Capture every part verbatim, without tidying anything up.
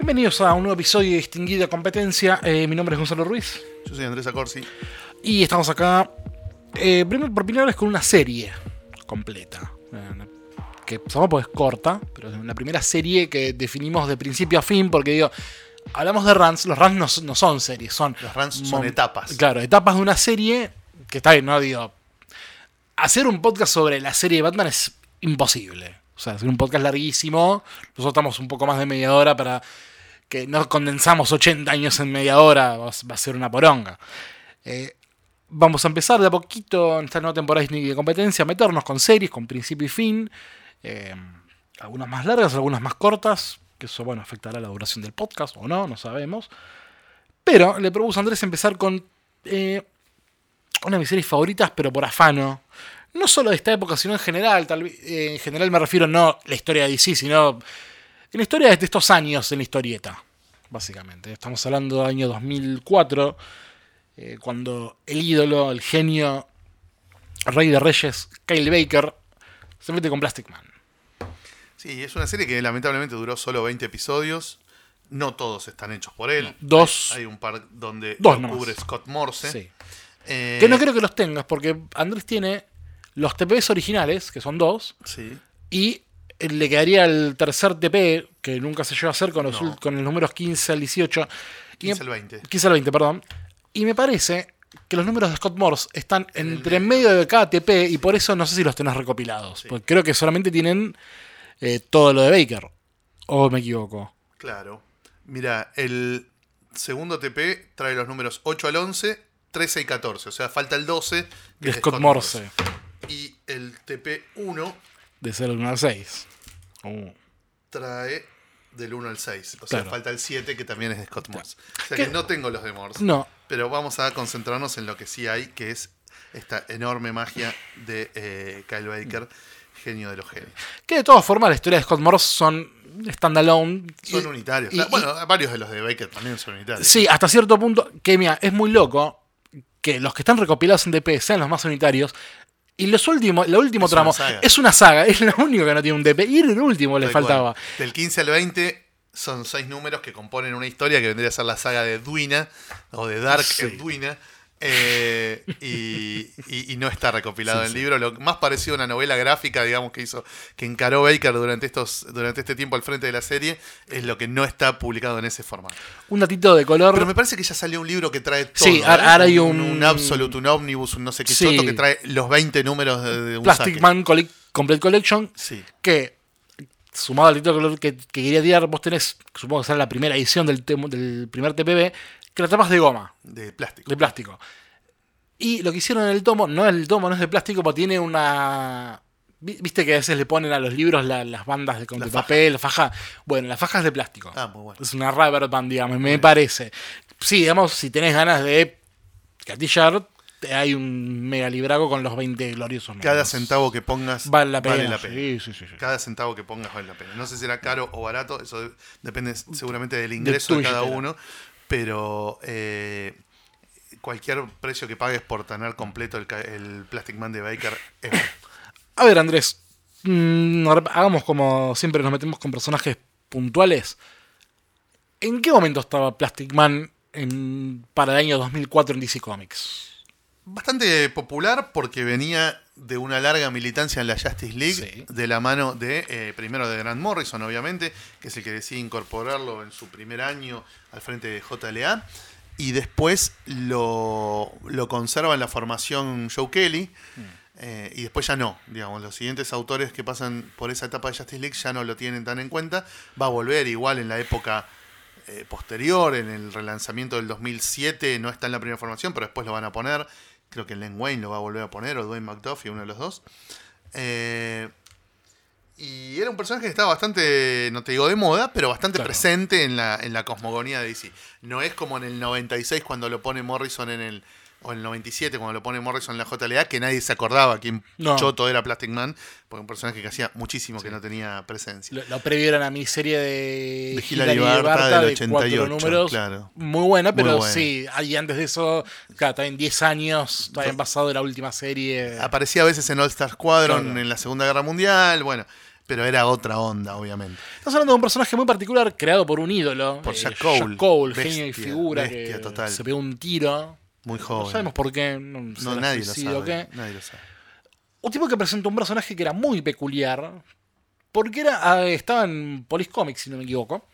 Bienvenidos a un nuevo episodio de Distinguida Competencia. Eh, mi nombre es Gonzalo Ruiz. Yo soy Andrés Acorsi. Y estamos acá, eh, primero por primera vez con una serie completa. Eh, que sabemos es corta, pero es la primera serie que definimos de principio a fin, porque digo, hablamos de runs, los runs no, no son series, son... Los runs son etapas. Claro, etapas de una serie que está bien, ¿no? Digo, hacer un podcast sobre la serie de Batman es imposible. O sea, hacer un podcast larguísimo, nosotros estamos un poco más de media hora para que no condensamos ochenta años en media hora, va a ser una poronga. Eh, vamos a empezar de a poquito en esta nueva temporada de competencia, a meternos con series, con principio y fin, eh, algunas más largas, algunas más cortas, que eso, bueno, afectará la duración del podcast o no, no sabemos. Pero le propuso a Andrés empezar con eh, una de mis series favoritas, pero por afano. No solo de esta época, sino en general. Tal vez, eh, en general me refiero no a la historia de D C, sino en la historia de estos años en la historieta, básicamente. Estamos hablando del año dos mil cuatro, eh, cuando el ídolo, el genio, el rey de reyes, Kyle Baker, se mete con Plastic Man. Sí, es una serie que lamentablemente duró solo veinte episodios. No todos están hechos por él. Dos. Hay, hay un par donde dos lo cubre Scott Morse. Sí. Eh, que no creo que los tengas, porque Andrés tiene los T P's originales, que son dos, sí. Y le quedaría el tercer T P, que nunca se llegó a hacer, con los, no. con los números quince al dieciocho. quince al veinte. quince al veinte, perdón. Y me parece que los números de Scott Morse están entre en medio de cada T P, y por eso no sé si los tenés recopilados. Sí. Porque creo que solamente tienen eh, todo lo de Baker. ¿O me equivoco? Claro. Mira, el segundo T P trae los números ocho al once, trece y catorce. O sea, falta el doce. Que De es Scott, Scott Morse. Morse. Y el T P uno De cero al uno al seis. Uh. trae del uno al seis. O sea, Claro. falta el siete, que también es de Scott Morse. O sea ¿Qué? que no tengo los de Morse. No. Pero vamos a concentrarnos en lo que sí hay, que es esta enorme magia de eh, Kyle Baker, genio de los genios. Que de todas formas, la historia de Scott Morse son standalone. Son y, unitarios. y, bueno, varios de los de Baker también son unitarios. Sí, hasta cierto punto. Que mira, es muy loco que los que están recopilados en D P sean los más unitarios. Y los últimos, el último Es tramo una saga. es una saga, es lo único que no tiene un D P. Y era el último le Tal faltaba. cual. Del quince al veinte son seis números que componen una historia que vendría a ser la saga de Edwina, o de Dark Sí. Edwina. Eh, y, y, y no está recopilado Sí, en el sí. libro. Lo más parecido a una novela gráfica, digamos, que hizo, que encaró Baker durante estos, durante este tiempo al frente de la serie, es lo que no está publicado en ese formato. Un datito de color. Pero me parece que ya salió un libro que trae todo. Sí, ¿eh? ahora ahora hay un, un- un Absolute, un Omnibus, un no sé qué Sí. choto que trae los veinte números de, de un Plastic saque. Man Colle- Complete Collection. Sí. Que, sumado al datito de color que, que quería tirar, vos tenés, supongo que será la primera edición del, tem- del primer T P B, que la tapas de goma, De plástico. de plástico. Y lo que hicieron en el tomo, no es el tomo, no es de plástico, pero tiene una... vi- Viste que a veces le ponen a los libros la- las bandas de, con La de faja. papel, la faja. Bueno, la faja es de plástico. Ah, muy bueno. Es una rubber band, digamos, me parece. Sí, digamos, si tenés ganas de gatillar, te- hay un mega libraco con los veinte gloriosos números. Cada centavo que pongas Vale la pena. Vale la pena. Sí, sí, sí, sí. Cada centavo que pongas vale la pena. No sé si será caro o barato, eso de- depende seguramente del ingreso tu de cada billetera. uno, pero eh, cualquier precio que pagues por tener completo el, ca- el Plastic Man de Baker es bueno. A ver, Andrés, mm, hagamos como siempre nos metemos con personajes puntuales. ¿En qué momento estaba Plastic Man en, para el año dos mil cuatro en D C Comics? Bastante popular porque venía de una larga militancia en la Justice League, Sí. de la mano de, eh, primero de Grant Morrison, obviamente, que es el que decide incorporarlo en su primer año al frente de J L A, y después lo, lo conserva en la formación Joe Kelly, eh, y después ya no, digamos, los siguientes autores que pasan por esa etapa de Justice League ya no lo tienen tan en cuenta, va a volver igual en la época eh, posterior, en el relanzamiento del dos mil siete, no está en la primera formación, pero después lo van a poner. Creo que Len Wayne lo va a volver a poner, o Dwayne McDuffie, uno de los dos. Eh, y era un personaje que estaba bastante, no te digo de moda, pero bastante Claro. presente en la, en la cosmogonía de D C. No es como en el noventa y seis cuando lo pone Morrison en el... O en el noventa y siete cuando lo pone Morrison en la J L A, que nadie se acordaba quién No. choto era Plastic Man, porque un personaje que hacía muchísimo que no tenía presencia. Lo, lo previo era una miniserie de, De Hilary Barta del de ochenta y ocho, cuatro números. claro. Muy buena, pero Muy buena. sí, ahí antes de eso, claro, también diez años, todavía han pasado de la última serie. Aparecía a veces en All Star Squadron Claro. en la Segunda Guerra Mundial, bueno. Pero era otra onda, obviamente. Estás hablando de un personaje muy particular creado por un ídolo. Por eh, Jack Cole. Jack Cole, Bestia, genio y figura bestia que total. se pegó un tiro. Muy joven. No sabemos por qué. No, No, será nadie lo suicidio o sabe. qué. Nadie lo sabe. Un tipo que presentó un personaje que era muy peculiar. Porque era ah, estaba en Police Comics, si no me equivoco.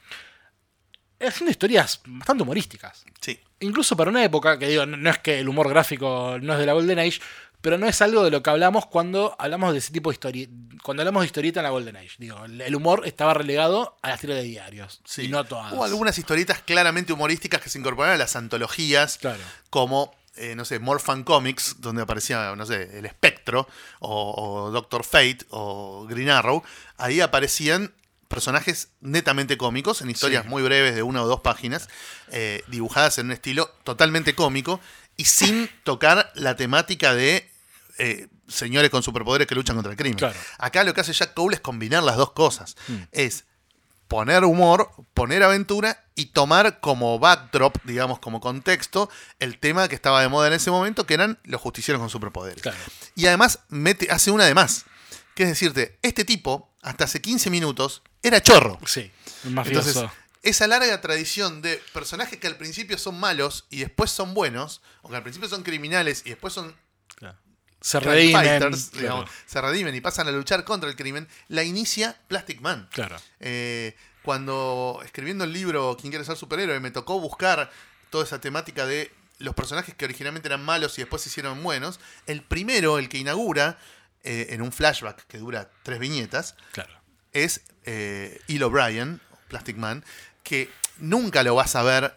Haciendo historias bastante humorísticas. Sí. Incluso para una época, que digo, no, no es que el humor gráfico no es de la Golden Age, pero no es algo de lo que hablamos cuando hablamos de ese tipo de historieta. Cuando hablamos de historieta en la Golden Age. Digo, el humor estaba relegado a las tiras de diarios. Sí. Y no a todas. Hubo algunas historietas claramente humorísticas que se incorporaron a las antologías. Claro. Como, eh, no sé, Morphan Comics, donde aparecía, no sé, El Espectro, o, o Doctor Fate, o Green Arrow. Ahí aparecían personajes netamente cómicos, en historias Sí. muy breves de una o dos páginas, eh, dibujadas en un estilo totalmente cómico y sin tocar la temática de eh, señores con superpoderes que luchan contra el crimen. Claro. Acá lo que hace Jack Cole es combinar las dos cosas. Mm. Es poner humor, poner aventura y tomar como backdrop, digamos, como contexto, el tema que estaba de moda en ese momento, que eran los justicieros con superpoderes. Claro. Y además mete, hace una de más, que es decirte, este tipo, hasta hace quince minutos, era chorro. Sí, un mafioso. Entonces, esa larga tradición de personajes que al principio son malos y después son buenos, o que al principio son criminales y después son Claro. Se crime redimen. fighters, Claro. digamos, se redimen y pasan a luchar contra el crimen, la inicia Plastic Man. Claro. Eh, cuando escribiendo el libro ¿Quién quiere ser superhéroe? Me tocó buscar toda esa temática de los personajes que originalmente eran malos y después se hicieron buenos. El primero, el que inaugura, eh, en un flashback que dura tres viñetas, Claro. es eh, E. O'Brien, Plastic Man, que nunca lo vas a ver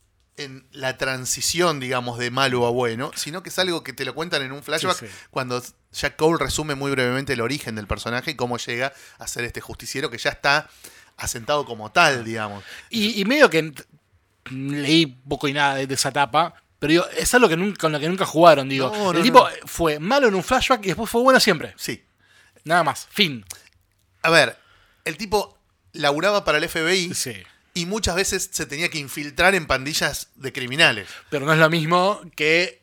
en la transición, digamos, de malo a bueno, sino que es algo que te lo cuentan en un flashback Sí, sí. cuando Jack Cole resume muy brevemente el origen del personaje y cómo llega a ser este justiciero que ya está asentado como tal, digamos. Y, y medio que leí poco y nada de, de esa etapa, pero digo, es algo que nunca, con lo que nunca jugaron. Digo, No, no, el tipo no. fue malo en un flashback y después fue bueno siempre. Sí. Nada más. Fin. A ver, el tipo laburaba para el F B I Sí. y muchas veces se tenía que infiltrar en pandillas de criminales. Pero no es lo mismo que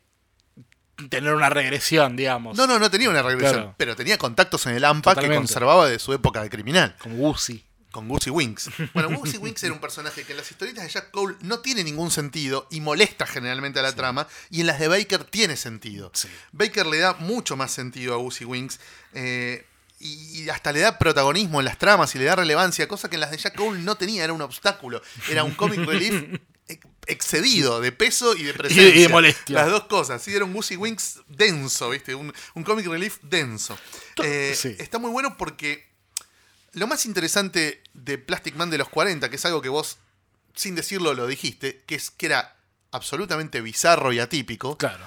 tener una regresión, digamos. No, no, no tenía una regresión, Claro. pero tenía contactos en el A M P A que Totalmente. conservaba de su época de criminal. Como Woozy. Con Gusy Winks. Bueno, Gusy Winks era un personaje que en las historietas de Jack Cole no tiene ningún sentido y molesta generalmente a la trama, y en las de Baker tiene sentido. Sí. Baker le da mucho más sentido a Gusy Winks, eh, y, y hasta le da protagonismo en las tramas y le da relevancia, cosa que en las de Jack Cole no tenía, era un obstáculo. Era un comic relief ex- excedido de peso y de presencia. Y de molestia. Las dos cosas. Sí, era un Gusy Winks denso, ¿viste? Un, un comic relief denso. Eh, Sí. Está muy bueno porque lo más interesante de Plastic Man de los cuarenta, que es algo que vos, sin decirlo, lo dijiste, que es que era absolutamente bizarro y atípico, Claro.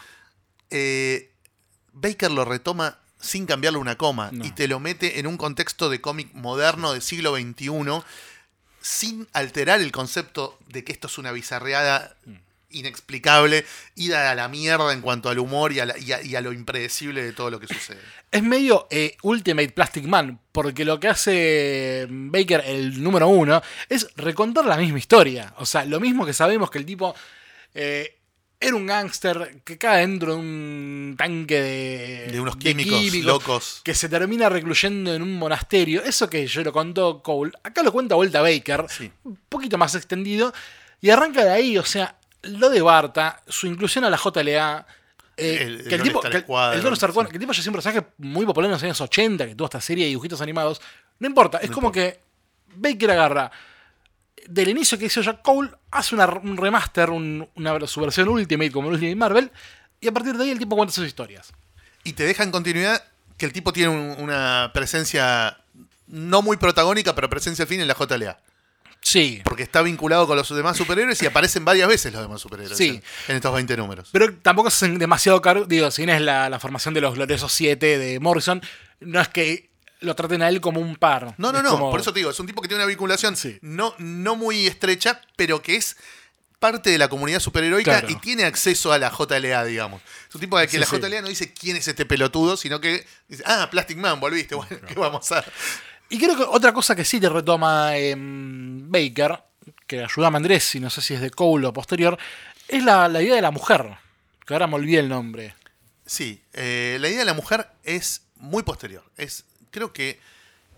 eh, Baker lo retoma sin cambiarle una coma No. y te lo mete en un contexto de cómic moderno del siglo veintiuno sin alterar el concepto de que esto es una bizarreada inexplicable, ida a la mierda en cuanto al humor y a, la- y a- y a lo impredecible de todo lo que sucede. Es medio eh, Ultimate Plastic Man, porque lo que hace Baker, el número uno, es recontar la misma historia. O sea, lo mismo que sabemos que el tipo eh, era un gángster que cae dentro de un tanque de, De unos químicos locos. que se termina recluyendo en un monasterio. Eso que yo lo contó Cole, acá lo cuenta vuelta Baker, Sí. un poquito más extendido, y arranca de ahí. O sea, lo de Barta, su inclusión a la J L A. Eh, El- el que el tipo, Lone Star que el, Squadron, el Lone Star Squadron, sí. que el tipo ya es un personaje muy popular en los años ochenta, que tuvo esta serie de dibujitos animados. No importa, es No como importa. que Baker agarra del inicio que hizo Jack Cole, hace una, un remaster, un- una, su versión Ultimate como el Ultimate Marvel, y a partir de ahí el tipo cuenta sus historias. Y te deja en continuidad que el tipo tiene un- una presencia no muy protagónica, pero presencia al fin en la J L A. Sí. Porque está vinculado con los demás superhéroes y aparecen varias veces los demás superhéroes Sí. en, en estos veinte números. Pero tampoco es demasiado caro. Digo, si bien es la, la formación de los gloriosos siete de Morrison, no es que lo traten a él como un par. No, no, Es no. como- Por eso te digo, es un tipo que tiene una vinculación Sí. no, no muy estrecha, pero que es parte de la comunidad superheroica Claro. y tiene acceso a la J L A, digamos. Es un tipo de que Sí, la sí. J L A no dice quién es este pelotudo, sino que dice, ah, Plastic Man, volviste, bueno, ¿qué vamos a hacer? Y creo que otra cosa que sí te retoma em, Baker, que ayuda a Mandrés, y no sé si es de Cole o posterior, es la, la idea de la mujer. Que ahora me olvidé el nombre. Sí, eh, la idea de la mujer es muy posterior. Es, creo que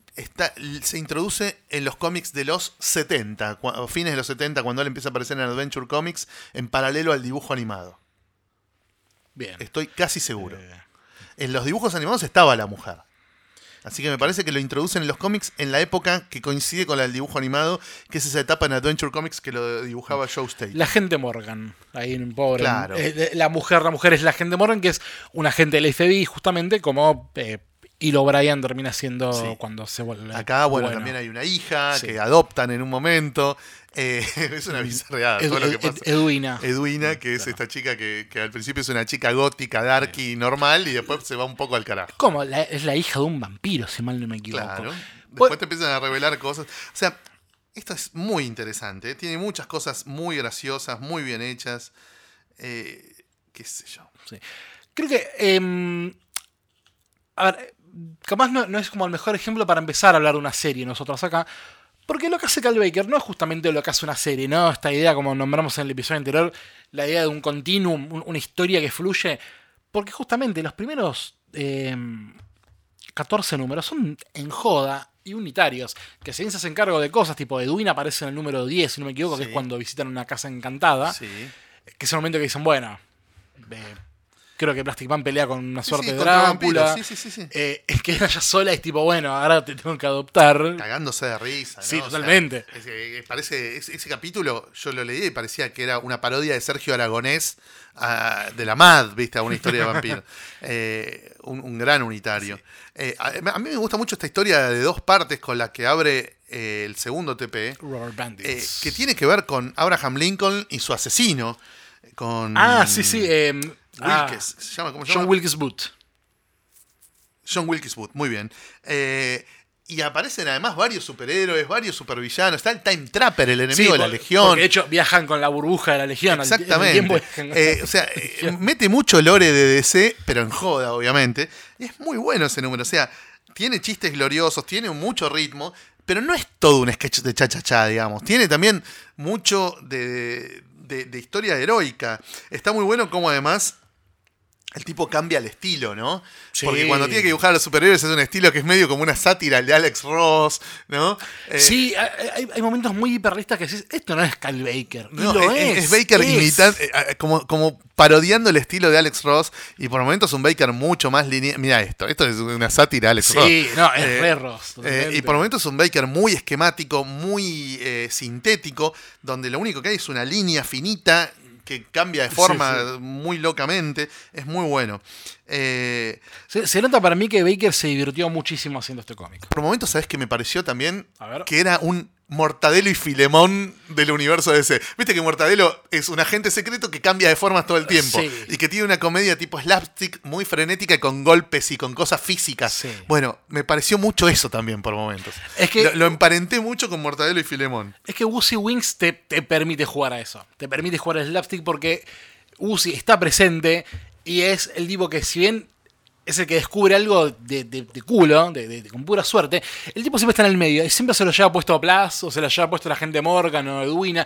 está, se introduce en los cómics de los setenta, cu- fines de los setenta, cuando él empieza a aparecer en Adventure Comics, en paralelo al dibujo animado. Bien. Estoy casi seguro. Eh, En los dibujos animados estaba la mujer. Así que me parece que lo introducen en los cómics en la época que coincide con la del dibujo animado, que es esa etapa en Adventure Comics que lo dibujaba Joe Staton. La gente Morgan, ahí en un pobre. Claro. Eh, la mujer, la mujer es la gente Morgan, que es un agente del F B I, justamente como eh, Hilo O'Brien termina siendo Sí. cuando se vuelve. Acá, bueno, también hay una hija Sí. que adoptan en un momento. Eh, es una bizarreada Ed- todo lo que Ed- pasa. Edwina. Edwina, que es Claro. esta chica que, que al principio es una chica gótica, darky, normal, y después se va un poco al carajo. ¿Cómo? La- es la hija de un vampiro, si mal no me equivoco. Claro. Después Bueno, te empiezan a revelar cosas. O sea, esto es muy interesante. ¿eh? Tiene muchas cosas muy graciosas, muy bien hechas. Eh, qué sé yo. sí. Creo que. eh, a ver, capaz no, no es como el mejor ejemplo para empezar a hablar de una serie nosotros acá. Porque lo que hace Cal Baker no es justamente lo que hace una serie, ¿no? Esta idea, como nombramos en el episodio anterior, la idea de un continuum, un- una historia que fluye. Porque justamente los primeros eh, catorce números son en joda y unitarios. Que si bien se hacen cargo de cosas, tipo Edwin aparece en el número diez, si no me equivoco, Sí. que es cuando visitan una casa encantada. Sí. Que es el momento que dicen, bueno, eh, creo que Plastic Man pelea con una Sí, suerte sí, de contra Drácula. vampiros. Sí, sí, sí, sí. Eh, es que ella sola es tipo, bueno, ahora te tengo que adoptar. Cagándose de risa. ¿no? Sí, O sea, totalmente. es- es- parece, ese, ese capítulo yo lo leí y parecía que era una parodia de Sergio Aragonés ah, de la M A D, ¿viste? A una historia de vampiro. Eh, un, un gran unitario. Eh, a, a mí me gusta mucho esta historia de dos partes con la que abre eh, el segundo T P. Rubber Bandits. Eh, que tiene que ver con Abraham Lincoln y su asesino. Con Ah, sí, sí. eh, ah, Wilkes. ¿Se llama? ¿Cómo se John llama? Wilkes Booth. John Wilkes Booth, muy bien. Eh, y aparecen además varios superhéroes, varios supervillanos. Está el Time Trapper, el enemigo Sí, de la por- Legión. Porque de hecho viajan con la burbuja de la Legión. al- al Exactamente. tiempo viajan con- Eh, o sea, eh, mete mucho lore de D C, pero en joda, obviamente. Y es muy bueno ese número. O sea, tiene chistes gloriosos, tiene mucho ritmo, pero no es todo un sketch de cha-cha-cha, digamos. Tiene también mucho de, de- de historia heroica. Está muy bueno como además el tipo cambia el estilo, ¿no? Sí. Porque cuando tiene que dibujar a los superhéroes es un estilo que es medio como una sátira al de Alex Ross, ¿no? Eh, Sí, hay, hay- hay momentos muy hiperrealistas que decís, esto no es Cal Baker. Y No, lo es, es, es Baker es. imitando, eh, eh, como, como parodiando el estilo de Alex Ross, y por momentos un Baker mucho más lineal. Mira esto, esto es una sátira de Alex Ross. Sí, no, es Eh, re Ross, Eh, totalmente. y por momentos un Baker muy esquemático, muy eh, sintético, donde lo único que hay es una línea finita que cambia de forma Sí, muy locamente. Es muy bueno. Eh, Se, se nota para mí que Baker se divirtió muchísimo haciendo este cómic. por momentos, ¿sabes qué me pareció también? A ver. Que era un Mortadelo y Filemón del universo D C. Viste que Mortadelo es un agente secreto que cambia de formas todo el tiempo. Sí. Y que tiene una comedia tipo slapstick muy frenética y con golpes y con cosas físicas. Sí. Bueno, me pareció mucho eso también por momentos. Es que- lo, lo emparenté mucho con Mortadelo y Filemón. Es que Woozy Wings te, te permite jugar a eso. Te permite jugar al slapstick porque Woozy está presente y es el tipo que, si bien es el que descubre algo de, de- de culo, de, de- de- con pura suerte, el tipo siempre está en el medio y siempre se lo lleva puesto a Plas o se lo lleva puesto la gente Morgan o Edwina.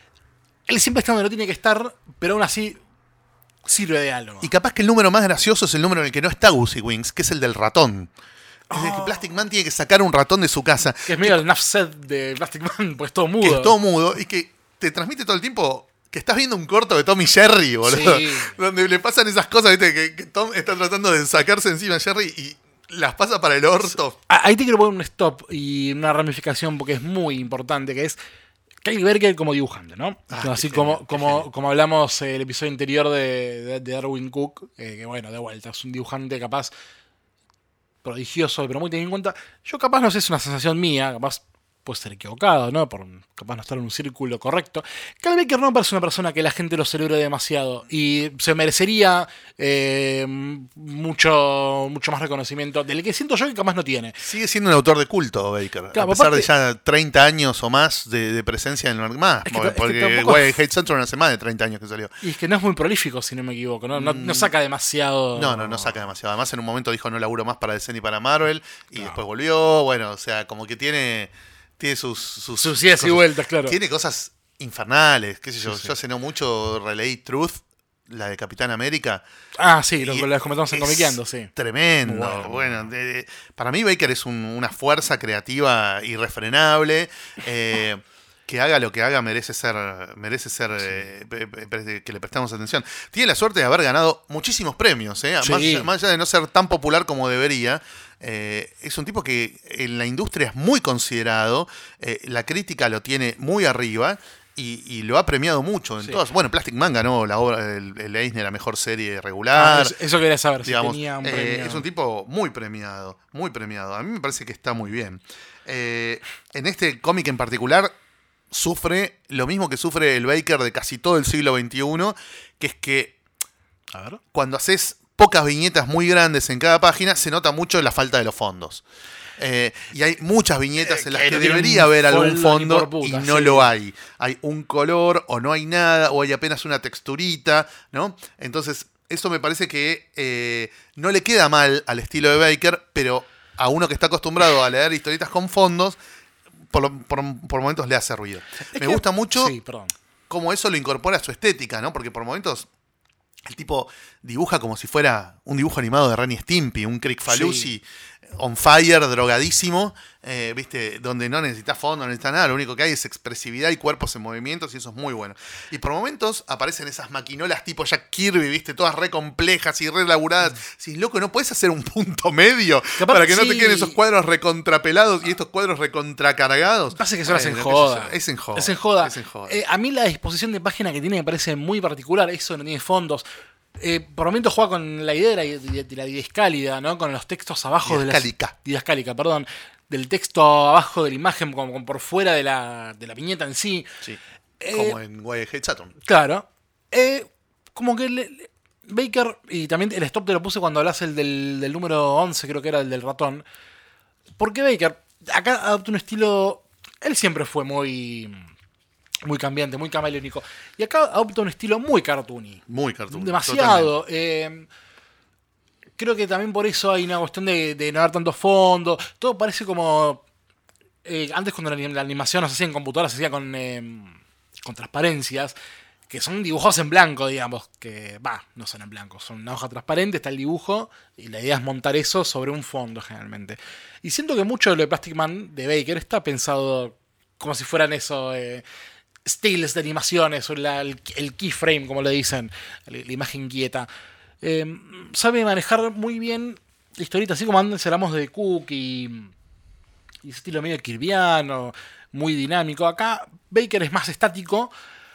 Él siempre está donde no tiene que estar, pero aún así sirve de algo. Y capaz que el número más gracioso es el número en el que no está Goosey Wings, que es el del ratón. Es el que Plastic Man tiene que sacar un ratón de su casa. Que es medio el Nuff set de Plastic Man, pues todo mudo. Que es todo mudo y que te transmite todo el tiempo que estás viendo un corto de Tom y Jerry, boludo. Sí. Donde le pasan esas cosas, ¿viste? Que, que Tom está tratando de sacarse encima a Jerry y las pasa para el orto. Ah, Ahí te quiero poner un stop y una ramificación porque es muy importante, que es Kyle Baker como dibujante, ¿no? Ah, Así qué como, genio, qué como, genio. como hablamos eh, el episodio anterior de, de, de Darwin Cook, eh, que bueno, de vuelta, es un dibujante capaz prodigioso, pero muy tenido en cuenta. Yo capaz no sé, es una sensación mía, capaz puede ser equivocado, ¿no? Por capaz no estar en un círculo correcto. Kyle Baker no me parece una persona que la gente lo celebre demasiado y se merecería eh, mucho, mucho más reconocimiento del que siento yo que capaz no tiene. Sigue siendo un autor de culto, Baker. Claro, a pesar aparte- de ya treinta años o más de, de presencia en el más. Es que porque ta- es que porque tampoco- Way Hate Central hace más de treinta años que salió. Y es que no es muy prolífico, si no me equivoco, ¿no? No, no saca demasiado. No, no, no saca demasiado. Además, en un momento dijo no laburo más para D C ni para Marvel. Y Claro. después volvió. Bueno, o sea, como que tiene, tiene sus, sus, Sus idas y cosas. vueltas, claro. Tiene cosas infernales, qué sé yo. Sí, sí. Yo hace no mucho releí Truth la de Capitán América. Ah, sí, lo Y que les comentamos en es Comiqueando, sí. Tremendo. Bueno. Bueno, de- de- para mí Baker es un- una fuerza creativa irrefrenable. eh, que haga lo que haga merece ser, merece ser eh, pe- pe- que le prestemos atención. Tiene la suerte de haber ganado muchísimos premios, ¿eh? Sí. Más, allá- más allá de no ser tan popular como debería. eh, es un tipo que en la industria es muy considerado, eh, la crítica lo tiene muy arriba. Y, y lo ha premiado mucho en Sí. todas. Bueno, Plastic Man ganó la obra, el, el Eisner a mejor serie Ah, regular. eso, eso quería saber, si digamos, tenía un eh, premio. es un tipo muy premiado, muy premiado. A mí me parece que está muy bien. Eh, en este cómic en particular sufre lo mismo que sufre el Baker de casi todo el siglo veintiuno, que es que A ver. cuando haces pocas viñetas muy grandes en cada página, se nota mucho la falta de los fondos. Eh, y hay muchas viñetas Eh, en las que que no tienen debería haber algún fondo ni fondo por puta, y no sí. lo hay. Hay un color o no hay nada o hay apenas una texturita, ¿no? Entonces, eso me parece que eh, no le queda mal al estilo de Baker, pero a uno que está acostumbrado a leer historietas con fondos, por, lo- por, por momentos le hace ruido. Es Me que- gusta mucho Sí, perdón. cómo eso lo incorpora a su estética, ¿no? Porque por momentos el tipo dibuja como si fuera un dibujo animado de Ren y Stimpy, un Crick Falusi on fire, drogadísimo, eh, ¿viste? Donde no necesitas fondo, no necesitas nada, lo único que hay es expresividad y cuerpos en movimientos y eso es muy bueno. Y por momentos aparecen esas maquinolas tipo Jack Kirby, ¿viste? Todas re complejas y re laburadas. Si loco, ¿no puedes hacer un punto medio Capaz- para que no te sí. queden esos cuadros recontrapelados y estos cuadros recontracargados? Pasa que eso es en Bueno, joda. qué sé yo, Es en joda. Es en joda. Es en joda. Eh, a mí la disposición de página que tiene me parece muy particular. Eso no tiene fondos. Eh, por momentos juega con la idea de la, de- de la didascálida, ¿no? Con los textos abajo de la. Didascálica. Didascálica, perdón. Del texto abajo de la imagen, como, como por fuera de la, de la viñeta en sí. Sí. Eh, Como en Wirehead Saturn. Claro. Eh, como que le- le- Baker, y también el stop te lo puse cuando hablas el del, del número once, creo que era el del ratón. Porque Baker acá adopta un estilo. Él siempre fue muy. Muy cambiante, muy camaleónico. Y acá adopta un estilo muy cartoony. Muy cartoon. Demasiado. Eh, creo que también por eso hay una cuestión de, de no dar tanto fondo. Todo parece como. eh, antes, cuando la, la animación no se hacía en computadora, se hacía con, eh, con transparencias. Que son dibujos en blanco, digamos. Que, va, no son en blanco. Son una hoja transparente, está el dibujo. Y la idea es montar eso sobre un fondo, generalmente. Y siento que mucho de lo de Plastic Man de Baker está pensado como si fueran eso. Eh, Styles de animaciones, o la- el, el keyframe, como le dicen, la, la imagen quieta. Eh, sabe manejar muy bien la historieta, así como antes hablamos de Cook y, y ese estilo medio kirviano, muy dinámico. Acá Baker es más estático,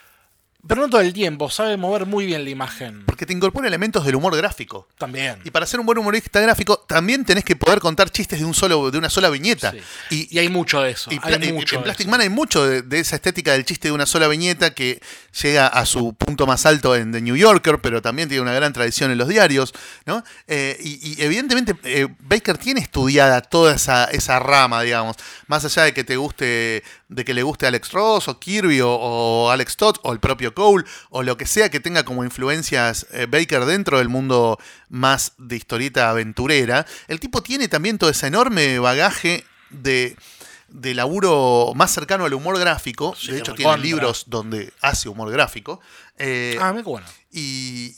pero no todo el tiempo, sabe mover muy bien la imagen. Porque te incorpora elementos del humor gráfico. También. Y para ser un buen humorista gráfico, también tenés que poder contar chistes de un solo, de una sola viñeta. Sí. Y, Y hay mucho de eso. y hay pla- y- mucho en de Plastic eso. Man hay mucho de, de esa estética del chiste de una sola viñeta que llega a su punto más alto en The New Yorker, pero también tiene una gran tradición en los diarios, ¿no? Eh, y, y evidentemente eh, Baker tiene estudiada toda esa, esa rama, digamos. Más allá de que te guste, de que le guste Alex Ross o Kirby o, o Alex Todd o el propio Cole o lo que sea que tenga como influencias eh, Baker dentro del mundo más de historieta aventurera, el tipo tiene también todo ese enorme bagaje de, de laburo más cercano al humor gráfico. Sí, de hecho, recontra. tiene libros donde hace humor gráfico. Eh, Ah, mira qué bueno. y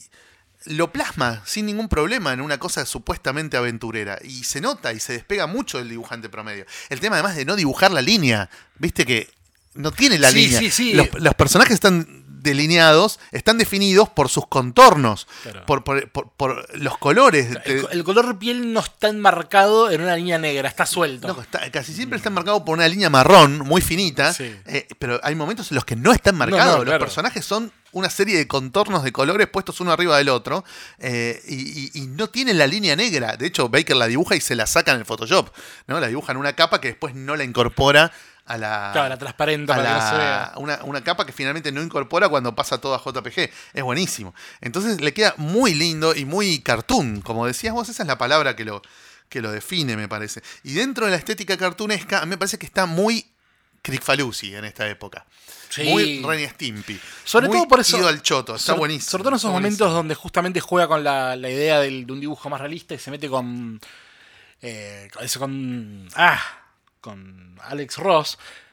lo plasma sin ningún problema en una cosa supuestamente aventurera. Y se nota y se despega mucho del dibujante promedio. El tema además de no dibujar la línea. Viste que no tiene la Sí, línea. sí, sí. Los, los personajes están delineados, están definidos por sus contornos, Claro. por, por- por- por los colores. El, Te- co- el color piel no está enmarcado en una línea negra, está suelto. no, está- casi siempre están marcados por una línea marrón muy finita, Sí. eh, pero hay momentos en los que no están marcados. No, no, Los claro. personajes son una serie de contornos de colores puestos uno arriba del otro eh, y, y- y no tienen la línea negra. De hecho, Baker la dibuja y se la saca en el Photoshop, ¿no? La dibuja en una capa que después no la incorpora a la... Claro, la transparente a para que no se la- vea. una, una capa que finalmente no incorpora cuando pasa todo a J P G. Es buenísimo. Entonces le queda muy lindo y muy cartoon. Como decías vos, esa es la palabra que lo, que lo define, me parece. Y dentro de la estética cartoonesca, a mí me parece que está muy Crickfalusi en esta época. Sí. Muy Ren y Stimpy. Sobre muy todo por eso. ido al choto. Está sobre, buenísimo. Sobre todo en esos está momentos buenísimo. donde justamente juega con la, la idea del- de un dibujo más realista y se mete con. Eh, con eso con. Ah, con Alex Ross.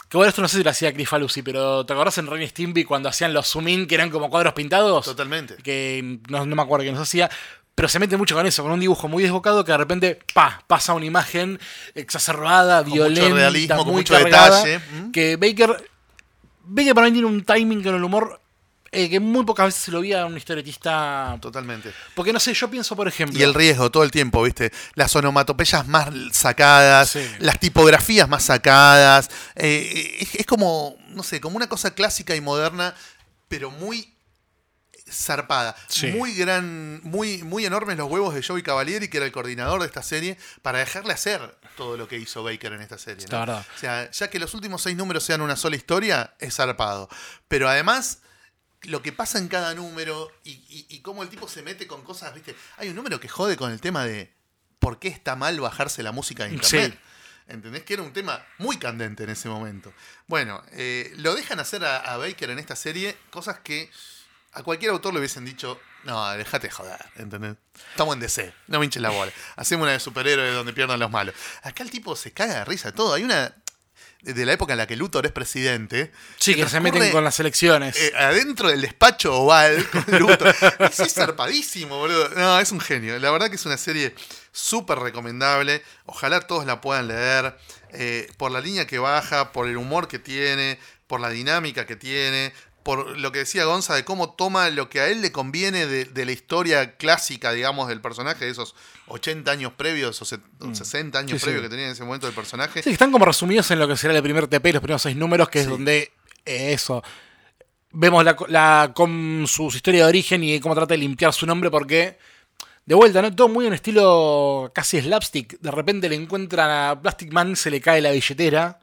Que bueno, esto no sé si lo hacía Chris Falusi, pero ¿te acordás en Ren y Stimpy cuando hacían los zoom in que eran como cuadros pintados? Totalmente. Que no, no me acuerdo quién nos hacía. Pero se mete mucho con eso, con un dibujo muy desbocado que de repente pa, pasa una imagen exacerbada, Con violenta, mucho realismo, muy con mucho cargada, detalle. ¿Mm? Que Baker, Baker para mí tiene un timing con el humor eh, que muy pocas veces se lo vi a un historietista. Totalmente. Porque no sé, yo pienso, por ejemplo. Y el riesgo todo el tiempo, ¿viste? Las onomatopeyas más sacadas, Sí. las tipografías más sacadas. Eh, es, es como, no sé, como una cosa clásica y moderna, pero muy zarpada. Sí. Muy gran, muy, muy enormes los huevos de Joey Cavalieri, que era el coordinador de esta serie, para dejarle hacer todo lo que hizo Baker en esta serie, ¿no? La verdad. O sea, ya que los últimos seis números sean una sola historia, es zarpado. Pero además, lo que pasa en cada número y, y, y cómo el tipo se mete con cosas, ¿viste? Hay un número que jode con el tema de por qué está mal bajarse la música de internet. Sí. ¿Entendés? Que era un tema muy candente en ese momento. Bueno, eh, lo dejan hacer a, a Baker en esta serie, cosas que a cualquier autor le hubiesen dicho, no, dejate de joder, ¿entendés? Estamos en D C, no me hinches la bola. Hacemos una de superhéroes donde pierdan los malos. Acá el tipo se caga de risa todo. Hay una de la época en la que Luthor es presidente. Sí, que se meten con las elecciones. Eh, adentro del despacho oval con Luthor. Es, es zarpadísimo, boludo. No, es un genio. La verdad que es una serie súper recomendable. Ojalá todos la puedan leer. Eh, por la línea que baja, por el humor que tiene, por la dinámica que tiene, por lo que decía Gonza de cómo toma lo que a él le conviene de, de la historia clásica, digamos, del personaje, de esos ochenta años previos o, se, o sesenta años Sí, previos sí. que tenía en ese momento el personaje. Sí, están como resumidos en lo que será el primer T P, los primeros seis números, que es Sí. donde eh, eso. Vemos la, la, con su historia de origen y cómo trata de limpiar su nombre, porque de vuelta, ¿no? Todo muy en estilo casi slapstick. De repente le encuentran a Plastic Man, se le cae la billetera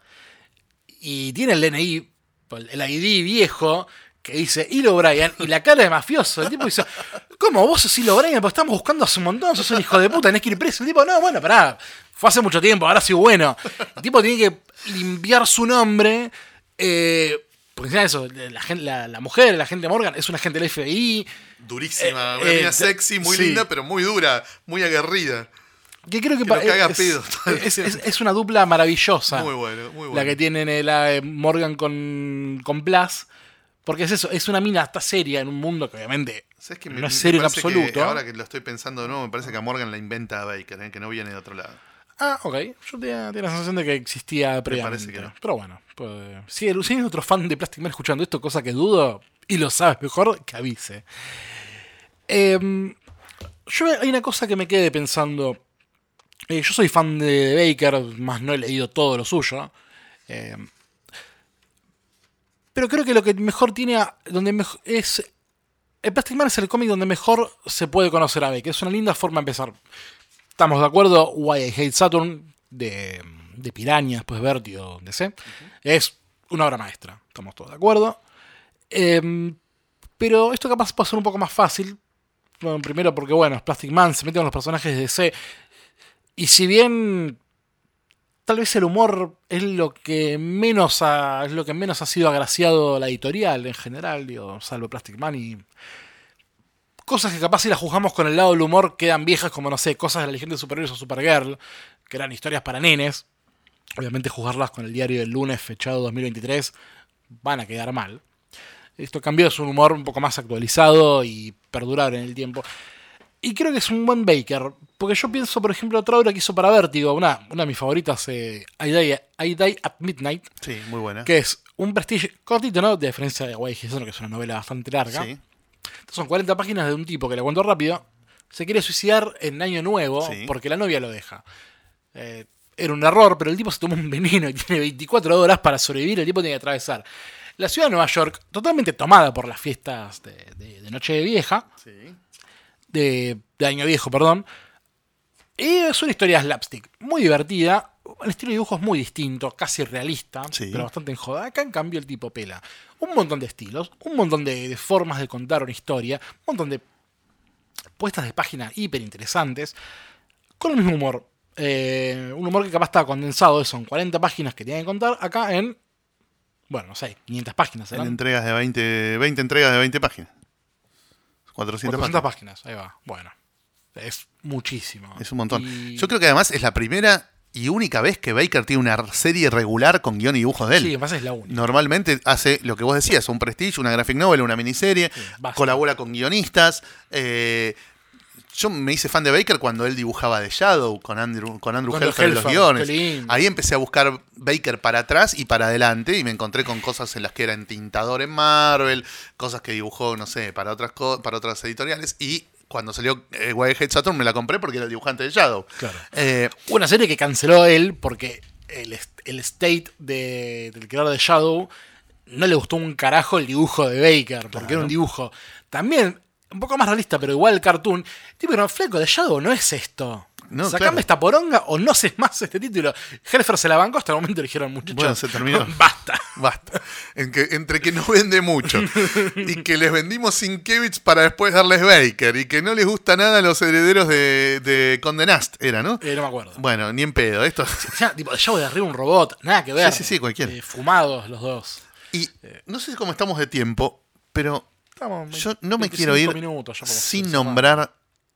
y tiene el D N I, el I D viejo, que dice Hilo O'Brien, y la cara de mafioso. El tipo dice, ¿cómo vos sos Hilo O'Brien? Pues estamos buscando hace un montón, sos un hijo de puta, tenés que ir preso. El tipo, no, bueno, pará, fue hace mucho tiempo, ahora sí bueno. El tipo tiene que limpiar su nombre, eh, porque encima de eso, la, gen- la, la mujer, la agente Morgan, es una agente del F B I. Durísima, Eh, una eh, mina sexy, muy sí. linda, pero muy dura, muy aguerrida. Que creo que, Que pa- lo caga es, pedo todo el es, es- tiempo. es una dupla maravillosa. Muy bueno, muy bueno. La que tienen eh, la eh, Morgan con, con Blas. Porque es eso, es una mina hasta seria en un mundo que obviamente ¿Sabes qué? no Me- es me serio en parece que absoluto. ahora que lo estoy pensando de nuevo, me parece que a Morgan la inventa a Baker, ¿eh? Que no viene de otro lado. Ah, ok. Yo tenía, tenía la sensación de que existía previamente. parece que no. Pero bueno, pues, si si hay otro fan de Plastic Man escuchando esto, cosa que dudo, y lo sabes mejor, que avise. Eh, yo hay una cosa que me quedé pensando. Eh, yo soy fan de, de Baker, más no he leído todo lo suyo. Eh, pero creo que lo que mejor tiene, a- donde mej- es... El Plastic Man es el cómic donde mejor se puede conocer a Baker. Es una linda forma de empezar. Estamos de acuerdo, Why I Hate Saturn, de, de Piranha, después Vértigo, D C, es una obra maestra. Estamos todos de acuerdo. Eh, pero esto capaz puede ser un poco más fácil. Bueno, primero porque, bueno, es Plastic Man, se mete con los personajes de D C. Y si bien tal vez el humor es lo que menos ha, es lo que menos ha sido agraciado la editorial en general, digo, salvo Plastic Man y cosas que capaz si las juzgamos con el lado del humor quedan viejas, como no sé, cosas de la Legión de Superhéroes o Supergirl, que eran historias para nenes. Obviamente juzgarlas con el diario del lunes fechado dos mil veintitrés van a quedar mal. Esto cambió, es un humor un poco más actualizado y perdurable en el tiempo. Y creo que es un buen Baker, porque yo pienso, por ejemplo, otra obra que hizo para Vértigo, una, una de mis favoritas, eh, I, Die, I Die at Midnight, Sí, muy buena. que es un prestigio cortito, ¿no? De diferencia de Why I Hate Saturn, que es una novela bastante larga. Sí, Son cuarenta páginas de un tipo que, le cuento rápido, se quiere suicidar en Año Nuevo Sí. porque la novia lo deja. Eh, era un error, pero el tipo se tomó un veneno y tiene veinticuatro horas para sobrevivir. El tipo tiene que atravesar la ciudad de Nueva York, totalmente tomada por las fiestas de, de, de Noche Vieja, sí. de, de Año Viejo, perdón. Y es una historia slapstick, muy divertida, un estilo de dibujos muy distinto, casi realista, Sí. pero bastante en joda. Acá en cambio el tipo pela un montón de estilos, un montón de, de formas de contar una historia, un montón de puestas de página hiper interesantes, con el mismo humor. Eh, un humor que capaz está condensado, son cuarenta páginas que tienen que contar, acá en, bueno, no sé, quinientas páginas. En ¿serán? entregas de veinte, veinte entregas de veinte páginas. cuatrocientas, cuatrocientas páginas. páginas, ahí va. Bueno, es muchísimo. Es un montón. Y- Yo creo que además es la primera y única vez que Baker tiene una serie regular con guión y dibujos de él. Sí, además es la única. Normalmente hace lo que vos decías, un Prestige, una graphic novel, una miniserie, Sí, basta. colabora con guionistas. Eh, yo me hice fan de Baker cuando él dibujaba The Shadow con Andrew, con Andrew Con Helfer en los Helfer, guiones. qué lindo. Ahí empecé a buscar Baker para atrás y para adelante y me encontré con cosas en las que era entintador en Marvel, cosas que dibujó, no sé, para otras, co- para otras editoriales. Y cuando salió eh, Wirehead Saturn me la compré porque era el dibujante de Shadow. Claro. Eh, Una serie que canceló él porque el, est- el state de- del creador de Shadow no le gustó un carajo el dibujo de Baker, porque Claro. era un dibujo también un poco más realista, pero igual cartoon. Tipo, no, fleco, de Shadow no es esto. No, Sacame claro. esta poronga o no sé más este título. Helfer se la bancó, hasta el momento le dijeron, muchachos, Bueno, se terminó. basta. Basta. En que, entre que nos vende mucho y que les vendimos Sienkiewicz para después darles Baker y que no les gusta nada a los herederos de, de Condé Nast, era, ¿no? Eh, no me acuerdo. Bueno, ni en pedo. Esto. Ya, tipo, de Shadow de arriba un robot, nada que ver. Sí, sí, sí, cualquiera. Eh, fumados los dos. Y no sé cómo estamos de tiempo, pero Estamos yo no me quiero veinticinco ir minutos, ya podemos sin hacer más. nombrar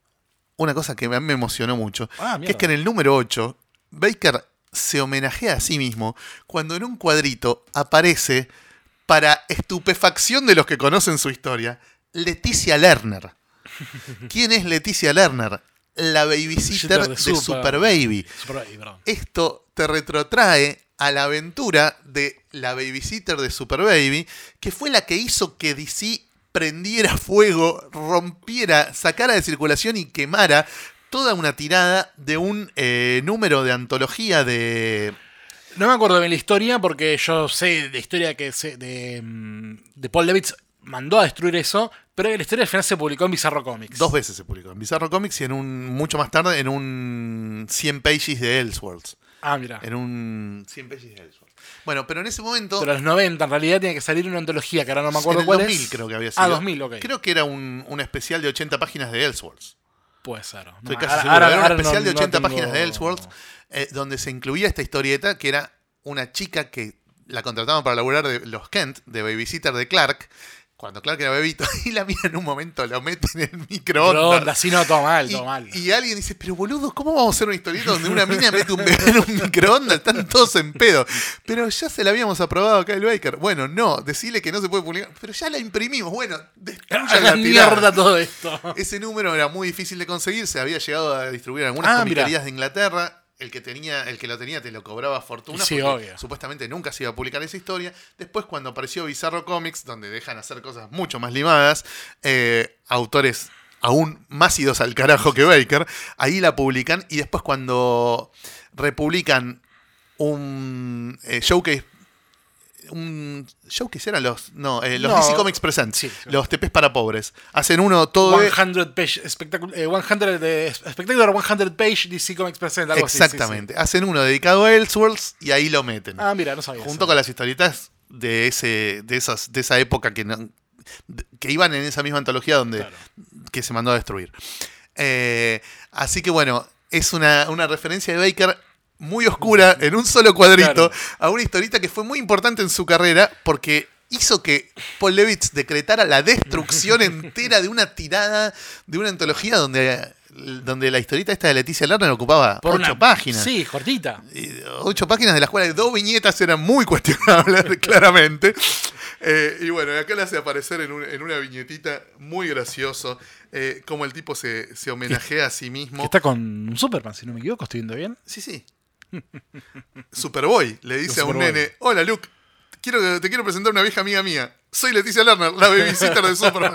una cosa que me me emocionó mucho, Ah, que mierda. es que en el número ocho, Baker se homenajea a sí mismo cuando en un cuadrito aparece, para estupefacción de los que conocen su historia, Leticia Lerner. ¿Quién es Leticia Lerner? La babysitter De de Super- Super Baby. Super Baby, perdón. Esto te retrotrae a la aventura de la babysitter de Super Baby, que fue la que hizo que D C prendiera fuego, rompiera, sacara de circulación y quemara toda una tirada de un eh, número de antología de... No me acuerdo bien la historia porque yo sé de historia que sé de, mm, de Paul Levitz mandó a destruir eso, pero la historia al final se publicó en Bizarro Comics. Dos veces se publicó, en Bizarro Comics y en un mucho más tarde en un cien pages de Elseworlds. Ah, mira. En un cien pages de Elseworlds. Bueno, pero en ese momento... Pero a los noventa en realidad tiene que salir una antología que ahora no me acuerdo en el cuál dos mil es. creo que había sido. Ah, dos mil, ok. Creo que era un, un especial de ochenta páginas de Elseworlds. Puede ser. No, Estoy casi ahora- seguro. ahora- Era un ahora especial no- de no ochenta tengo- páginas de Elseworlds, eh, donde se incluía esta historieta que era una chica que la contrataban para laburar de los Kent, de babysitter de Clark, cuando Clark era bebito, y la mina en un momento lo meten en el microondas. Microondas, sí, no, todo mal, Y, todo mal. y alguien dice, pero boludo, ¿cómo vamos a hacer una historieta donde una mina mete un bebé en un microondas? Están todos en pedo. Pero ya se la habíamos aprobado acá el Baker. Bueno, no, decirle que no se puede publicar. Pero ya la imprimimos. Bueno, destruyan A la la tirada. mierda todo esto. Ese número era muy difícil de conseguir, se había llegado a distribuir en algunas Ah, comiquerías mirá. de Inglaterra. El que tenía, el que lo tenía te lo cobraba fortuna, Sí, porque obvio. supuestamente nunca se iba a publicar esa historia. Después, cuando apareció Bizarro Comics, donde dejan hacer cosas mucho más limadas, eh, autores aún más idos al carajo que Baker, ahí la publican. Y después, cuando republican un eh, showcase. Un showcase eran los. No, eh, los No, D C Comics Presents. sí, sí. Los T Ps para pobres. Hacen uno todo de. cien page espectacular, eh, cien de Spectacular cien page D C Comics Present, algo así, sí, Exactamente. Hacen uno dedicado a Elseworlds y ahí lo meten. sí. Ah, mira, no sabía. Junto eso. con las historietas de ese, de esas, de esa época que, no- que iban en esa misma antología donde Claro. que se mandó a destruir. Eh, así que bueno, es una, una referencia de Baker muy oscura en un solo cuadrito Claro. a una historieta que fue muy importante en su carrera porque hizo que Paul Levitz decretara la destrucción entera de una tirada de una antología donde, donde la historieta esta de Leticia Lerner ocupaba Por ocho una- páginas. Sí, cortita. Y ocho páginas de las cuales dos viñetas eran muy cuestionables, claramente. Eh, y bueno, acá la hace aparecer en, un- en una viñetita muy gracioso, eh, como el tipo se, se homenajea a sí Que mismo. está con un Superman, si no me equivoco, estoy viendo bien. Sí, sí. Superboy le dice a un Superboy. nene, hola Luke, quiero, te quiero presentar a una vieja amiga mía. Soy Leticia Lerner, la babysitter de Superman.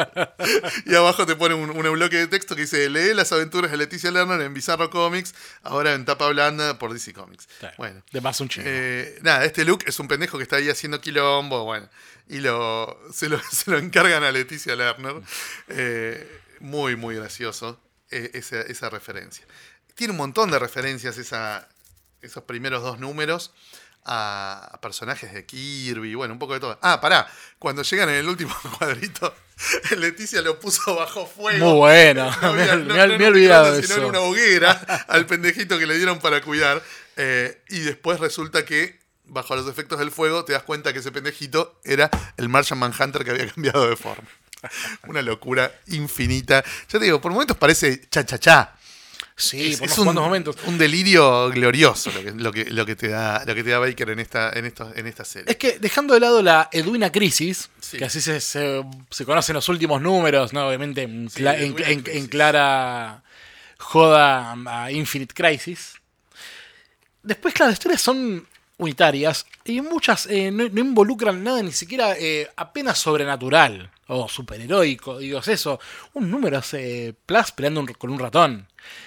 Y abajo te pone un, un bloque de texto que dice, lee las aventuras de Leticia Lerner en Bizarro Comics, ahora en tapa blanda por D C Comics. Claro. Bueno. De más un chingo. Eh, nada, este Luke es un pendejo que está ahí haciendo quilombo, bueno, y lo, se, lo, se lo encargan a Leticia Lerner. Eh, muy, muy gracioso eh, esa, esa referencia. Tiene un montón de referencias esa, esos primeros dos números a, a personajes de Kirby, bueno, un poco de todo. Ah, pará, cuando llegan en el último cuadrito, Leticia lo puso bajo fuego. Muy bueno. No me, había- me- no- me no he en un olvidado de microondas, sino eso. en una hoguera al pendejito que le dieron para cuidar. Eh, y después resulta que, bajo los efectos del fuego, te das cuenta que ese pendejito era el Martian Manhunter que había cambiado de forma. Una locura infinita. Ya te digo, por momentos parece cha-cha-cha. Sí, es, por es unos un, cuantos momentos. un delirio glorioso lo que, lo que, lo que te da, lo que te da Baker en esta, en estos, en esta serie. Es que dejando de lado la Edwina Crisis, Sí. que así se, se, se conocen los últimos números, ¿no? Obviamente en, Sí, cla- Edwina en, en- Crisis. en clara joda a Infinite Crisis. Después, claro, las historias son unitarias y muchas eh, no, no involucran nada ni siquiera eh, apenas sobrenatural o superheroico. Digo, es eso, un número es eh, Plus peleando un- con un ratón.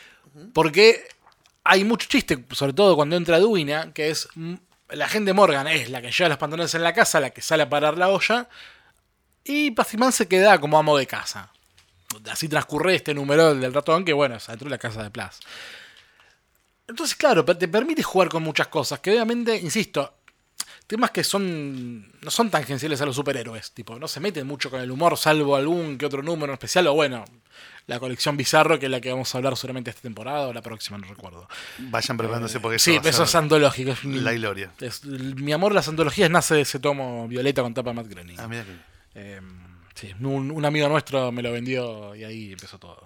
Porque hay mucho chiste, sobre todo cuando entra Edwina, que es mm, la gente Morgan es la que lleva los pantalones en la casa, la que sale a parar la olla, y Plastic Man se queda como amo de casa. Así transcurre este número del ratón, que bueno, es adentro de la casa de Plus. Entonces, claro, te permite jugar con muchas cosas, que obviamente, insisto, temas que son no son tangenciales a los superhéroes, tipo, no se meten mucho con el humor, salvo algún que otro número en especial, o bueno, la colección Bizarro, que es la que vamos a hablar seguramente esta temporada, o la próxima, no recuerdo. Vayan preparándose porque eso Sí, va a eso es ser antológico. Es mi, la gloria. es- mi amor a las antologías nace de ese tomo violeta con tapa de Matt Groening. Ah, mira que... Eh, sí, un, un amigo nuestro me lo vendió y ahí empezó todo.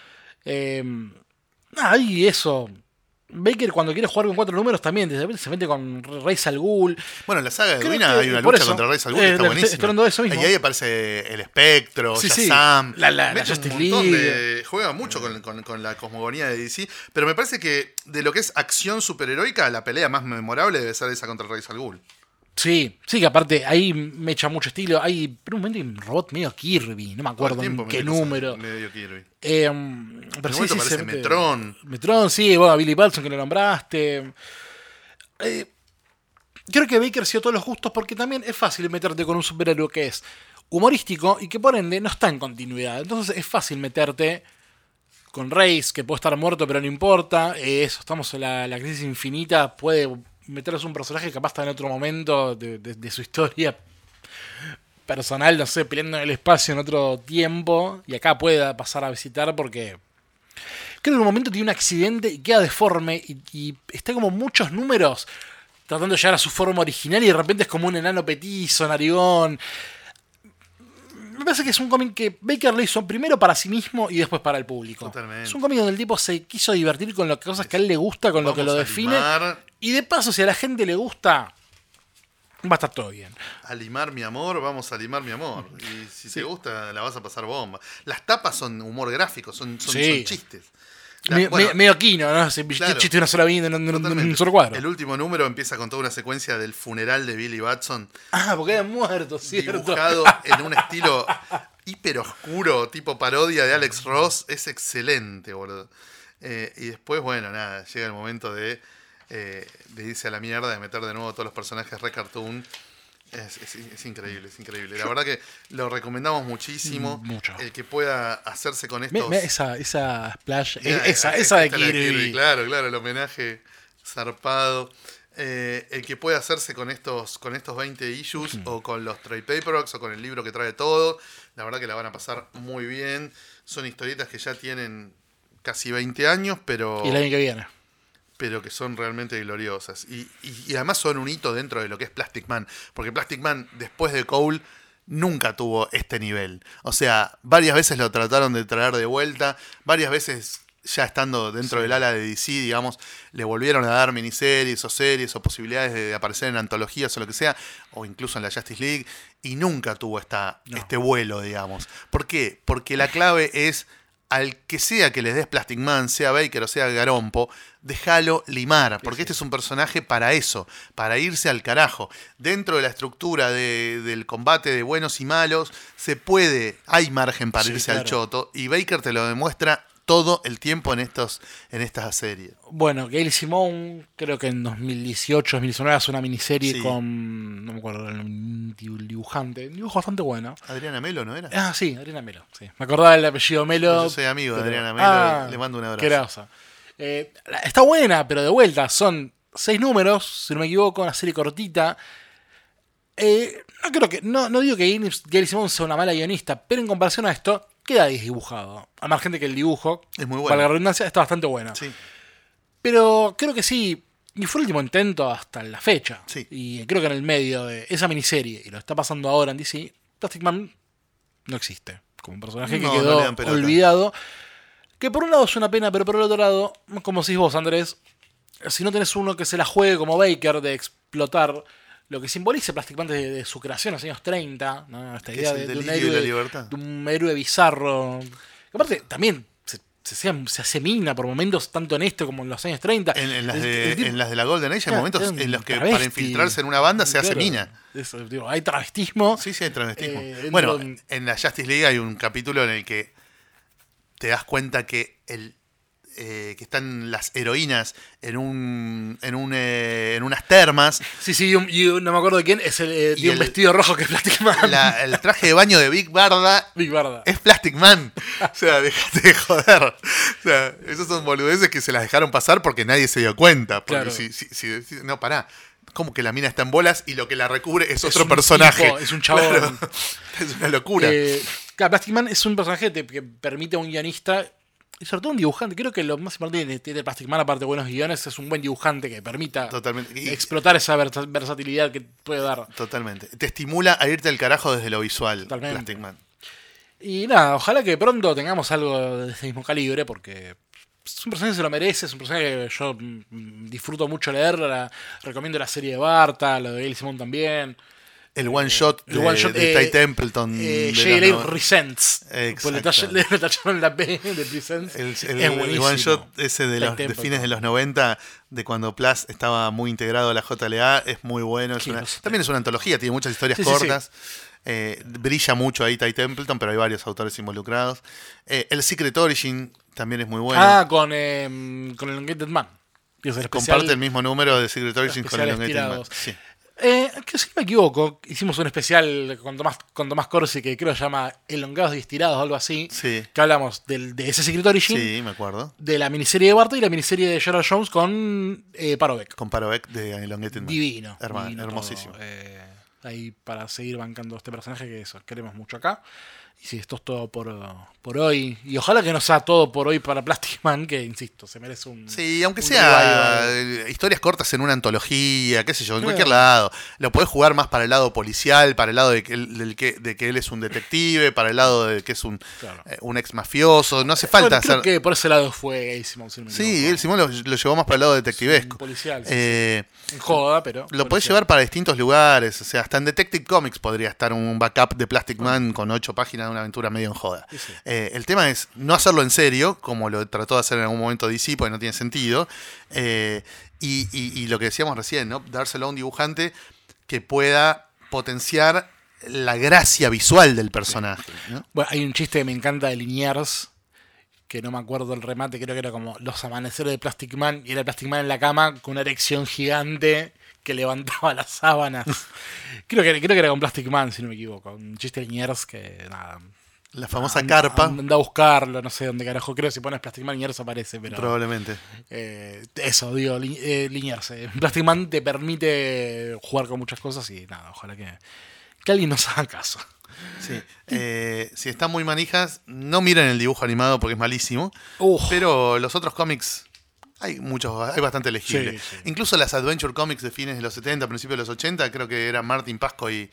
Eh, nada, y eso. Baker cuando quiere jugar con cuatro números también de repente se mete con Ra's al Ghul. Bueno, en la saga de Creo Edwina que hay una por lucha eso, contra Ra's al Ghul eh, que está estoy- buenísima. estoy hablando de eso mismo. Y ahí aparece el Espectro, Sí, sí. Shazam. La- la- la Mete Justice un montón League. de- juega mucho con, con- con la cosmogonía de D C. Pero me parece que de lo que es acción superheroica, la pelea más memorable debe ser esa contra Ra's al Ghul. Sí, sí, que aparte ahí me echa mucho estilo. Hay, por un momento hay un robot medio Kirby, no me acuerdo Todo el en tiempo qué medio cosa, número. medio Kirby. Eh, En pero un sí, momento sí, aparece se mete- Metron. Metron, sí, bueno, Billy Batson que lo nombraste. Eh, creo que Baker ha sido todos los justos porque también es fácil meterte con un superhéroe que es humorístico y que por ende no está en continuidad. Entonces es fácil meterte con Reis, que puede estar muerto pero no importa. Eh, eso, estamos en la, la crisis infinita, puede meterse un personaje que capaz está en otro momento de, de- de su historia personal, no sé, peleando en el espacio en otro tiempo. Y acá pueda pasar a visitar porque creo que en un momento tiene un accidente y queda deforme y, y está como muchos números tratando de llegar a su forma original y de repente es como un enano petizo, narigón. Me parece que es un cómic que Baker lo hizo primero para sí mismo y después para el público. Totalmente. Es un cómic donde el tipo se quiso divertir con las cosas que a él le gusta, con lo que Vamos lo a define. limar, Y de paso, si a la gente le gusta, va a estar todo bien. a limar mi amor, vamos a limar mi amor. Y si te gusta, la vas a pasar bomba. Las tapas son humor gráfico, son, son, Sí. son chistes. La- Me- bueno, me- medio Kino, ¿no? Ese claro. chiste de una sola vida en un, en un- en un totalmente. solo cuadro. El último número empieza con toda una secuencia del funeral de Billy Batson, Ah, porque era muerto, ¿cierto? dibujado en un estilo hiper oscuro, tipo parodia de Alex Ross. Es excelente, boludo. Eh, y después, bueno, nada, llega el momento de, eh, de irse a la mierda, de meter de nuevo todos los personajes re cartoon. Es, es- es increíble, es increíble. La verdad que lo recomendamos muchísimo. Mucho. El que pueda hacerse con Me- estos... me- esa, esa splash, Mira, esa, ahí esa de está la Kirby. Claro, claro, el homenaje zarpado. Eh, el que puede hacerse con estos, con estos veinte issues o con los trade paperbacks o con el libro que trae todo, la verdad que la van a pasar muy bien. Son historietas que ya tienen casi veinte años, pero, Y el año que viene. pero que son realmente gloriosas. Y, y- y además son un hito dentro de lo que es Plastic Man, porque Plastic Man, después de Cole, nunca tuvo este nivel. O sea, varias veces lo trataron de traer de vuelta, varias veces ya estando dentro Sí. del ala de D C, digamos, le volvieron a dar miniseries o series o posibilidades de, de aparecer en antologías o lo que sea, o incluso en la Justice League, y nunca tuvo esta, No. este vuelo, digamos. ¿Por qué? Porque la clave es, al que sea que les des Plastic Man, sea Baker o sea Garompo, déjalo limar, porque sí. este es un personaje para eso, para irse al carajo. Dentro de la estructura de- del combate de buenos y malos, se puede, hay margen para Sí, irse al claro. choto, y Baker te lo demuestra todo el tiempo en estos en esta serie. Bueno, Gail Simone, creo que en dos mil dieciocho, dos mil diecinueve hace una miniserie Sí. con, no me acuerdo, un dibujante, un dibujo bastante bueno. Adriana Melo, ¿no era? Ah, sí, Adriana Melo, sí. Me acordaba del apellido Melo. Yo soy amigo de pero- Adriana Melo, Ah, le mando un abrazo. qué grosa. Eh, la- está buena, pero de vuelta, son seis números, si no me equivoco, una serie cortita. Eh, no creo que, no, no digo que Gail Simone sea una mala guionista, pero en comparación a esto, queda desdibujado. Al margen de que el dibujo, Es muy para la bueno. redundancia, está bastante bueno. Sí, Pero creo que sí, y fue el último intento hasta la fecha. Sí. Y creo que en el medio de esa miniserie, y lo está pasando ahora en D C, Plastic Man no existe. Como un personaje No, que no quedó le dan pelota. olvidado. Que por un lado es una pena, pero por el otro lado, como decís vos, Andrés, si no tenés uno que se la juegue como Baker de explotar lo que simboliza Plastic Man de, de su creación en los años treinta, ¿no? Esta idea de, de, un héroe, de, la libertad. de un héroe bizarro. Aparte, también se, se, se asemina por momentos tanto en esto como en los años treinta. En, en, las, el, de, el, en las de la Golden Age hay momentos en los que travesti, para infiltrarse en una banda se claro, hace mina. Eso, digo, hay travestismo. Sí, sí, hay travestismo. Eh, bueno, en, en la Justice League hay un capítulo en el que te das cuenta que el Eh, que están las heroínas en un en un eh, en unas termas. Sí, sí, y, un, y un, no me acuerdo de quién, es el, eh, de un el, vestido rojo que es Plastic Man. La, el traje de baño de Big Barda, Big Barda es Plastic Man. O sea, déjate de joder. O sea, esos son boludeces que se las dejaron pasar porque nadie se dio cuenta. Porque claro. si, si, si, si, no, pará. Como que la mina está en bolas y lo que la recubre es, es otro un personaje. Tipo, es un chabón. Claro. Es una locura. Eh, claro, Plastic Man es un personaje que, que permite a un guionista. Y sobre todo un dibujante. Creo que lo más importante que tiene Plastic Man, aparte de buenos guiones, es un buen dibujante que permita Totalmente. Y explotar esa vers- versatilidad que puede dar. Totalmente. Te estimula a irte al carajo desde lo visual. Totalmente. Plastic Man. Y nada, ojalá que pronto tengamos algo de ese mismo calibre, porque es un personaje que se lo merece, es un personaje que yo mm, disfruto mucho leerla. Recomiendo la serie de Barta, lo de Gail Simon también. El one shot el de, one shot, de eh, Ty Templeton. Eh, de J L A Resents. Pues le, tach- le tacharon la P de Presents. El, el, es buenísimo. El one shot ese de, los, de fines de los noventa, de cuando Plus estaba muy integrado a la J L A, es muy bueno. Es una, también es una antología, tiene muchas historias sí, cortas. Sí, sí. Eh, brilla mucho ahí Ty Templeton, pero hay varios autores involucrados. Eh, el Secret Origin también es muy bueno. Ah, con, eh, con el Elongated Man. El Comparte el mismo número de Secret Origin con el Elongated Man. Sí. Eh, que si no me equivoco, hicimos un especial con Tomás, con Tomás Corsi que creo que se llama Elongados y Estirados o algo así. Sí. Que hablamos del, de ese Secret Origin. Sí, me acuerdo. De la miniserie de Barta y la miniserie de Gerald Jones con eh, Parobeck. Con Parobeck de Elongated Man. Divino. Hermano, divino hermosísimo. Todo, eh, ahí para seguir bancando este personaje que eso, queremos mucho acá. Y sí, esto es todo por, por hoy. Y ojalá que no sea todo por hoy para Plastic Man, que insisto, se merece un. Sí, aunque un sea revival. Historias cortas en una antología, qué sé yo, en cualquier lado. Lo podés jugar más para el lado policial, para el lado de que, del que, de que él es un detective, para el lado de que es un, claro. eh, un ex mafioso. No hace falta bueno, creo hacer. que por ese lado fue Gail Simon. Si no me sí, él Simón lo, lo llevó más para el lado detectivesco. Sí, policial. Sí, eh, sí. En joda, pero. Lo policial. podés llevar para distintos lugares. O sea, hasta en Detective Comics podría estar un backup de Plastic Man oh. con ocho páginas de una aventura medio en joda. Sí, sí. Eh, el tema es no hacerlo en serio, como lo trató de hacer en algún momento D C, porque no tiene sentido. Eh, y, y, y lo que decíamos recién, ¿no? Dárselo a un dibujante que pueda potenciar la gracia visual del personaje. Sí. ¿No? Bueno, hay un chiste que me encanta de Liniers, que no me acuerdo el remate, creo que era como los amaneceres de Plastic Man, y era Plastic Man en la cama con una erección gigante que levantaba las sábanas. creo, que, creo que era con Plastic Man, si no me equivoco. Un chiste de Liniers que nada. La famosa anda, carpa. Anda a buscarlo, no sé dónde carajo. Creo que si pones Plastic Man, Liniers aparece. Pero, probablemente. Eh, eso, digo, li, eh, Liniers. Eh. Plastic Man te permite jugar con muchas cosas y nada, ojalá que, que alguien nos haga caso. Sí. Eh, si están muy manijas, no miren el dibujo animado porque es malísimo. Uf. Pero los otros cómics. Hay muchos, hay bastante elegible. Sí, sí. Incluso las Adventure Comics de fines de los setenta, principios de los ochenta, creo que eran Martin Pasco y,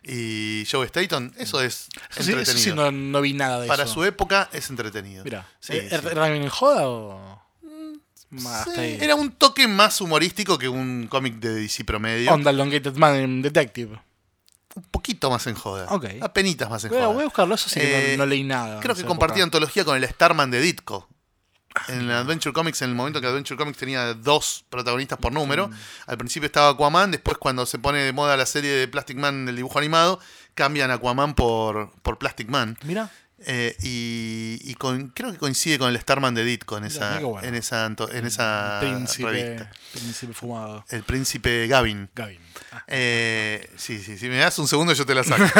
y Joe Staton. Eso es sí, entretenido. Eso sí, no, no vi nada de Para eso. Para su época es entretenido. Mira, sí, ¿era sí. también en joda o...? Sí, era un toque más humorístico que un cómic de D C promedio. Onda Elongated Man en Detective. Un poquito más en joda. Okay. Apenitas más en voy a, joda. Voy a buscarlo, eso sí que eh, no, no leí nada. Creo que compartía época. antología con el Starman de Ditko. En Adventure Comics, en el momento que Adventure Comics tenía dos protagonistas por número, mm. al principio estaba Aquaman, después cuando se pone de moda la serie de Plastic Man del dibujo animado, cambian Aquaman por, por Plastic Man. Mira. Eh, y y con, creo que coincide con el Starman de Ditko en esa, Mira, bueno. en esa, en esa príncipe, revista. Príncipe fumado. El príncipe Gavin. Gavin. Ah. Eh, sí, sí, si me das un segundo yo te la saco.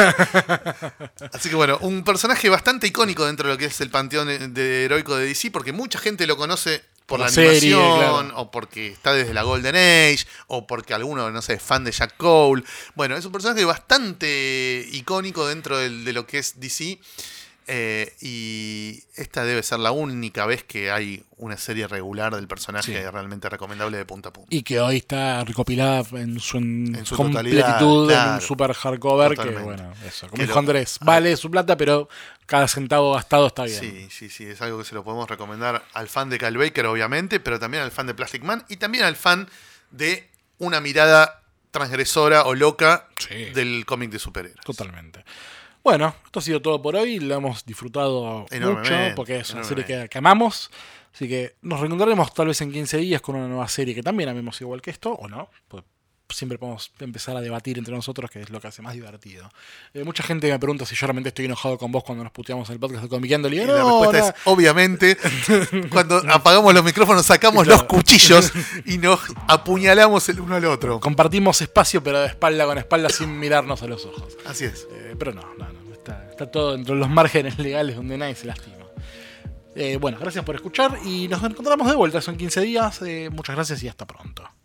Así que bueno, un personaje bastante icónico dentro de lo que es el panteón de, de heroico de D C, porque mucha gente lo conoce por la, la serie, animación, claro. o porque está desde la Golden Age, o porque alguno, no sé, es fan de Jack Cole. Bueno, es un personaje bastante icónico dentro de, de lo que es D C. Eh, y esta debe ser la única vez que hay una serie regular del personaje Sí. realmente recomendable de punta a punta. Y que hoy está recopilada en su, en En su completitud totalidad, claro. en un super hardcover. Totalmente. Que bueno, eso. Como Que dijo lo- Andrés, vale su plata, pero cada centavo gastado está bien. Sí, sí, sí, es algo que se lo podemos recomendar al fan de Kyle Baker, obviamente, pero también al fan de Plastic Man y también al fan de una mirada transgresora o loca Sí. del cómic de superhéroes. Totalmente. Bueno, esto ha sido todo por hoy. Lo hemos disfrutado Enormemente, mucho porque es una serie enormemente. que, que amamos. Así que nos reencontraremos tal vez en quince días con una nueva serie que también amemos igual que esto, o no. Pues siempre podemos empezar a debatir entre nosotros, que es lo que hace más divertido. Eh, mucha gente me pregunta si yo realmente estoy enojado con vos cuando nos puteamos en el podcast de Comiqueando. Le Y digo, la no, respuesta no. es, obviamente, cuando apagamos los micrófonos, sacamos Claro. los cuchillos y nos apuñalamos el uno al otro. Compartimos espacio, pero de espalda con espalda sin mirarnos a los ojos. Así es. Eh, pero no, no, no. Está, está todo dentro de los márgenes legales donde nadie se lastima. Eh, bueno, gracias por escuchar y nos encontramos de vuelta. Son quince días. Eh, muchas gracias y hasta pronto.